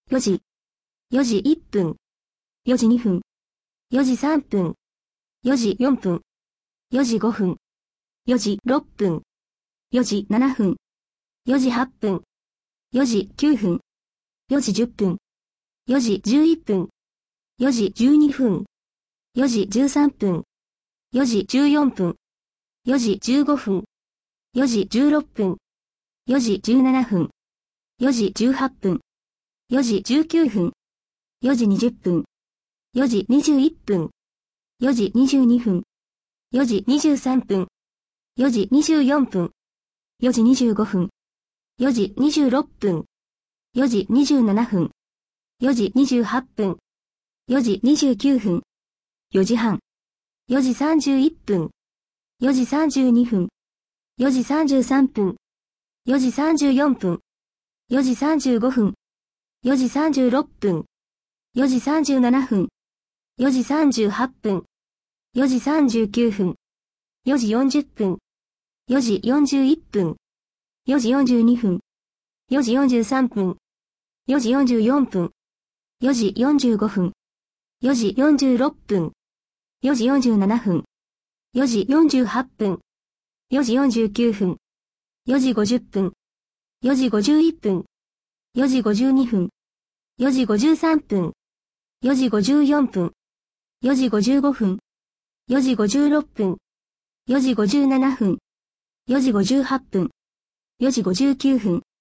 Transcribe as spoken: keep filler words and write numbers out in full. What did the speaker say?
よじ、よじいっぷん、よじにふん、よじさんぷん、よじよんぷん、よじごふん、よじろっぷん、よじななふん、よじはっぷん、よじきゅうふん、よじじゅっぷん、よじじゅういっぷん、よじじゅうにふん、よじじゅうさんぷん、よじじゅうよんぷん、よじじゅうごふん、よじじゅうろっぷん、よじじゅうななふん、よじじゅうはっぷん、よじじゅうきゅうふん、よじにじゅっぷん、よじにじゅういっぷん、よじにじゅうにふん、よじにじゅうさんぷん、よじにじゅうよんぷん、よじにじゅうごふん、よじにじゅうろっぷん、よじにじゅうななふん、よじにじゅうはっぷん、よじにじゅうきゅうふん、よじはん、よじさんじゅういっぷん、よじさんじゅうにふん、よじさんじゅうさんぷん、よじさんじゅうよんぷん、よじさんじゅうごふん、よじさんじゅうろっぷん、よじさんじゅうななふん、よじさんじゅうはっぷん、よじさんじゅうきゅうふん、よじよんじゅっぷん、よじよんじゅういっぷん、よじよんじゅうにふん、よじよんじゅうさんぷん、よじよんじゅうよんぷん、よじよんじゅうごふん、よじよんじゅうろっぷん、よじよんじゅうななふん、よじよんじゅうはっぷん、よじよんじゅうきゅうふん、よじごじゅっぷん、よじごじゅういっぷん、よじごじゅうにふん、よじごじゅうさんぷん、よじごじゅうよんぷん、よじごじゅうごふん、よじごじゅうろっぷん、よじごじゅうななふん、よじごじゅうはっぷん、よじごじゅうきゅうふん。